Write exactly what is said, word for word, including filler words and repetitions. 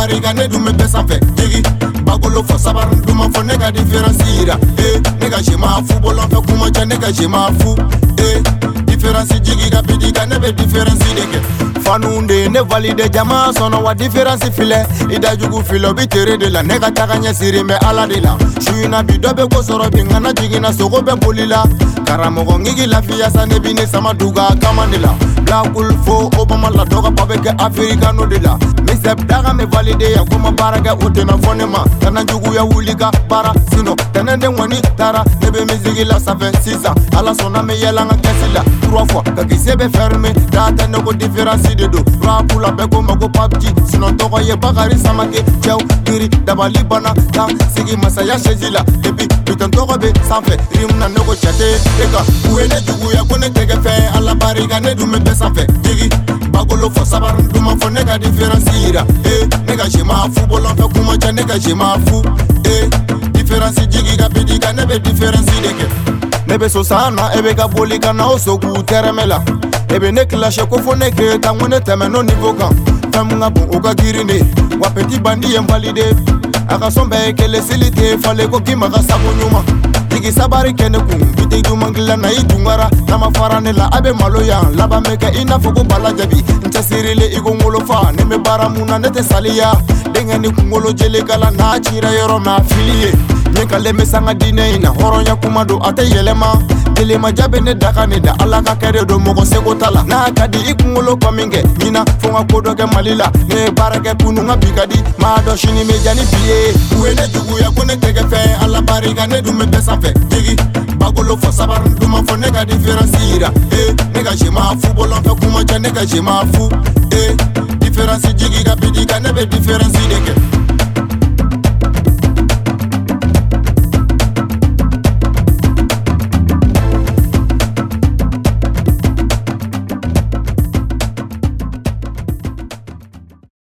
barriga ne dun bɛ bɛɛ sanfɛ jigi bagolo fɔ sabarin duman fɔ ne ka différence yira eh ne ka je m'en fous bolon fɛ kuma ca ne ka je m'en fous eh différence jigi ka bidi ka ne bɛ différence de kɛ fanunde ne valide jama sɔnɔ wa différence filɛ i da jugu filɛ o bi tere de la ne ka taga ɲɛ siri mɛ ala de la suyina bi dɔ bɛ ko sɔrɔ bi ŋana jiginna sogo bɛ boli la karamɔgɔ ŋigi lafiya sa ne bi ne sama duga kama de la Blackpool fo Obama la dɔgɔ pa bɛ kɛ africano de la misɛp daga me valide ya ko ma baara kɛ o tɛna fɔ ne ma kana juguya wuli ka baara sino tɛnɛ den ŋɔni taara ne bɛ misigi la sanfɛ sisan ala sɔnna me yɛlɛ an ka kɛsi la trois fois ka kise bɛ ferme daa tɛ ne ko différence de do rapu la bɛɛ ko ma ko papji sino tɔgɔ ye bakari samake cɛw kiri dabali bana ta sigi masaya sɛzi la epi bitɔn tɔgɔ bɛ sanfɛ rim na ne ko cɛte e ka u ye ne juguya ko ne tɛgɛ fɛ ala barika ne dun bɛ bɛɛ sanfɛ jigi bagolo fɔ sabarin duman fɔ ne ka différence yira eh ne ka je m'en fous bolon fɛ kuma ca ne ka je m'en fous eh différence jigi ka bidi ka ne bɛ différence de kɛ ne bɛ so san na e bɛ ka boli ka na o sogu tɛrɛmɛ la e bɛ ne kilasɛ ko fɔ ne ke ta ŋo ne tɛmɛ no niveau kan fɛn mun ka bon o ka girin de wa petit bandi ye n valide a ka sɔn bɛɛ ye kelen seli tɛ falen ko k'i ma ka sago ɲuman jigi sabari kɛ ne kun biti duman dilan na i dungara nama fara ne la a bɛ malo yan laban bɛ kɛ i n'a fɔ ko bala jabi n cɛ sirile i ko wolofa ne bɛ baara mun na ne tɛ saliya denkɛ ni kunkolo jele kala n'a cira yɔrɔ mɛ a fili ye ɲɛ kalen bɛ sanga diinɛ in na hɔrɔnya kuma don a tɛ yɛlɛma telemaja bɛ ne daga ne da ala ka kɛ de don mɔgɔ seko ta la n'a ka di i kunkolo kɔ min kɛ ɲina fo n ka ko dɔ kɛ mali la ne ye baara kɛ kunu n ka bi ka di maa dɔ sini bɛ ja ni bi ye u ye ne juguya ko ne tɛgɛ fɛ ala barika ne dun bɛ bɛɛ sanfɛ jigi bagolo fɔ sabarin duman fɔ ne ka différence yira eh ne ka je m'en fous bolon fɛ kuma ca ne ka je m'en fous eh différence jigi ka bidi ka ne bɛ différence de kɛ